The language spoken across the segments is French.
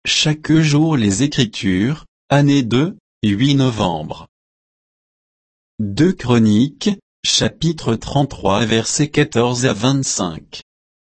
chaque jour les Écritures, année 2, 8 novembre. 2 Chroniques, chapitre 33 versets 14 à 25.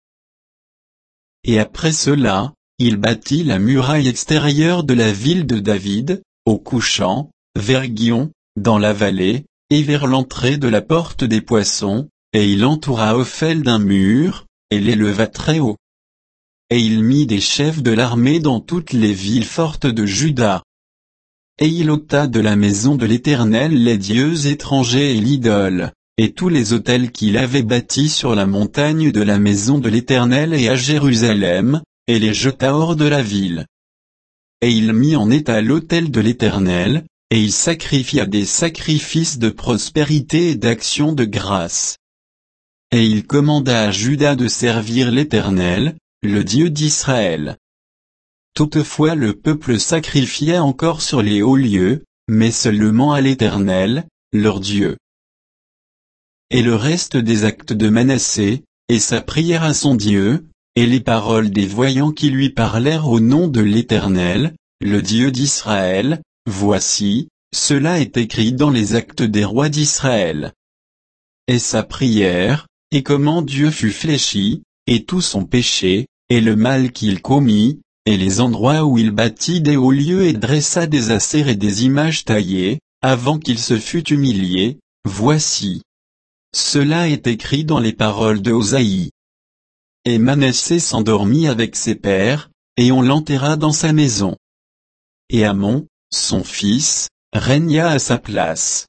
Et après cela, il bâtit la muraille extérieure de la ville de David, au couchant, vers Guion, dans la vallée, et vers l'entrée de la porte des poissons, et il entoura Ophel d'un mur, et l'éleva très haut. Et il mit des chefs de l'armée dans toutes les villes fortes de Juda. Et il ôta de la maison de l'Éternel les dieux étrangers et l'idole, et tous les autels qu'il avait bâtis sur la montagne de la maison de l'Éternel et à Jérusalem, et les jeta hors de la ville. Et il mit en état l'autel de l'Éternel, et il sacrifia des sacrifices de prospérité et d'action de grâce. Et il commanda à Juda de servir l'Éternel, le Dieu d'Israël. Toutefois le peuple sacrifiait encore sur les hauts lieux, mais seulement à l'Éternel, leur Dieu. Et le reste des actes de Manassé, et sa prière à son Dieu, et les paroles des voyants qui lui parlèrent au nom de l'Éternel, le Dieu d'Israël, voici, cela est écrit dans les actes des rois d'Israël. Et sa prière, et comment Dieu fut fléchi, et tout son péché, et le mal qu'il commit, et les endroits où il bâtit des hauts lieux et dressa des acères et des images taillées, avant qu'il se fût humilié, voici. Cela est écrit dans les paroles de Osaïe. Et Manassé s'endormit avec ses pères, et on l'enterra dans sa maison. Et Amon, son fils, régna à sa place.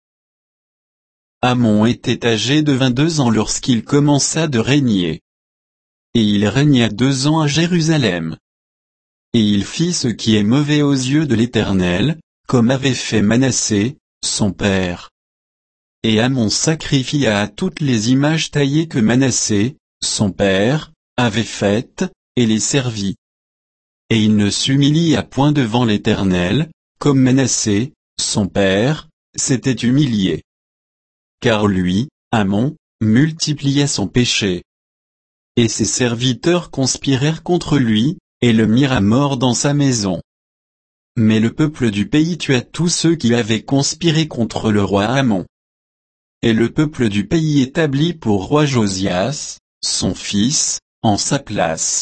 Amon était âgé de 22 ans lorsqu'il commença de régner. Et il régna 2 ans à Jérusalem. Et il fit ce qui est mauvais aux yeux de l'Éternel, comme avait fait Manassé, son père. Et Amon sacrifia à toutes les images taillées que Manassé, son père, avait faites, et les servit. Et il ne s'humilia point devant l'Éternel, comme Manassé, son père, s'était humilié. Car lui, Amon, multiplia son péché. Et ses serviteurs conspirèrent contre lui, et le mirent à mort dans sa maison. Mais le peuple du pays tua tous ceux qui avaient conspiré contre le roi Amon. Et le peuple du pays établit pour roi Josias, son fils, en sa place.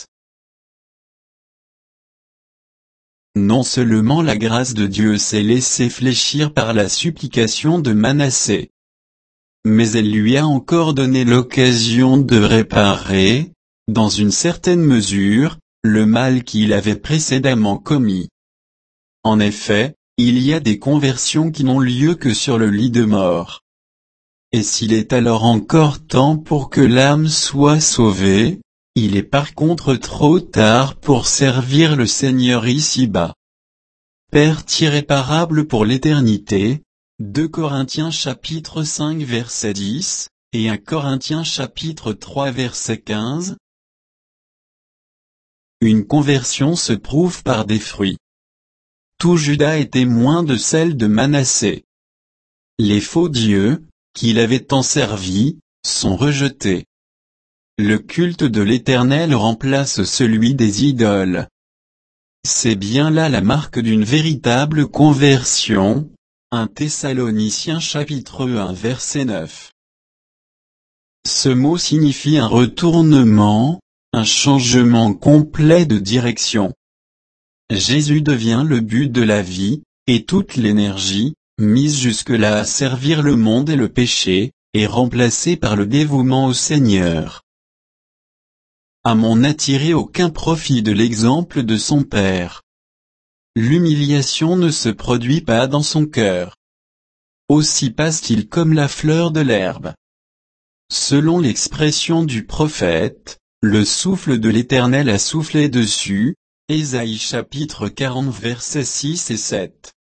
Non seulement la grâce de Dieu s'est laissée fléchir par la supplication de Manassé, mais elle lui a encore donné l'occasion de réparer, dans une certaine mesure, le mal qu'il avait précédemment commis. En effet, il y a des conversions qui n'ont lieu que sur le lit de mort. Et s'il est alors encore temps pour que l'âme soit sauvée, il est par contre trop tard pour servir le Seigneur ici-bas. Perte irréparable pour l'éternité, 2 Corinthiens chapitre 5 verset 10, et 1 Corinthiens chapitre 3 verset 15. Une conversion se prouve par des fruits. Tout Juda est témoin de celle de Manassé. Les faux dieux, qu'il avait tant servi, sont rejetés. Le culte de l'Éternel remplace celui des idoles. C'est bien là la marque d'une véritable conversion. 1 Thessaloniciens chapitre 1 verset 9. Ce mot signifie un retournement, un changement complet de direction. Jésus devient le but de la vie, et toute l'énergie, mise jusque-là à servir le monde et le péché, est remplacée par le dévouement au Seigneur. Amon n'a tiré aucun profit de l'exemple de son père. L'humiliation ne se produit pas dans son cœur. Aussi passe-t-il comme la fleur de l'herbe. Selon l'expression du prophète, le souffle de l'Éternel a soufflé dessus, Ésaïe chapitre 40 versets 6 et 7.